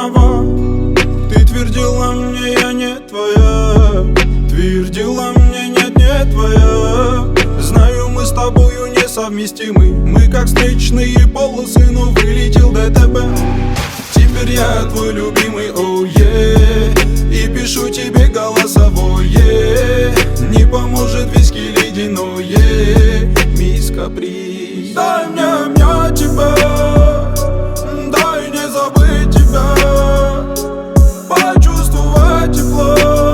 заново. Ты твердила мне, я не твоя. Твердила мне, нет, не твоя. Знаю, мы с тобою несовместимы. Мы как встречные полосы, но вылетел ДТП. Теперь я твой любимый, оу, и пишу тебе голосовое. Не поможет виски ледяное, мисс Каприз. Дай мне тебя, дай не забыть тебя, почувствовать тепло.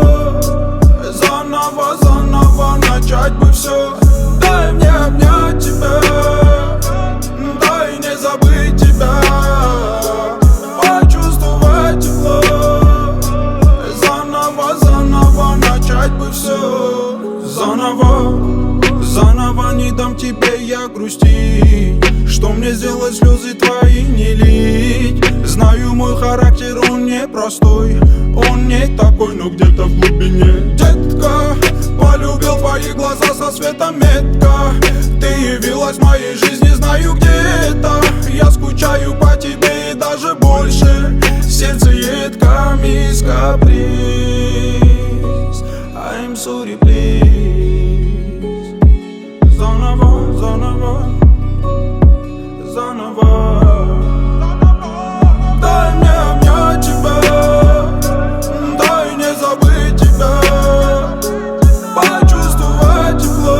Заново, заново начать бы все. Дай мне тебя, дай не забыть тебя, почувствовать тепло. Заново, заново начать бы все. Заново, заново не дам тебе я грустить. Что мне сделать, слезы твои не лить? Знаю, мой характер, он непростой. Он не такой, но где-то в глубине. Детка, полюбил твои глаза со светом метка. Ты явилась в моей жизни, знаю, где это. Я скучаю по тебе и даже больше. Сердце едко, мисс Каприз. I'm sorry, please. Заново, заново, заново. Дай мне тебя, дай не забыть тебя, почувствовать тепло.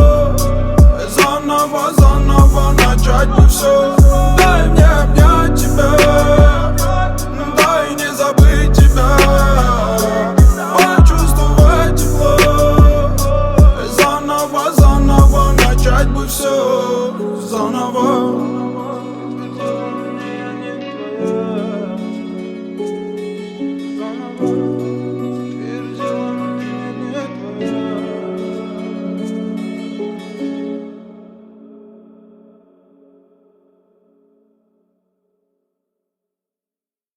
Заново, заново начать бы все. Дай мне тебя, дай не забыть тебя, почувствовать тепло. Заново, заново начать бы все. Заново.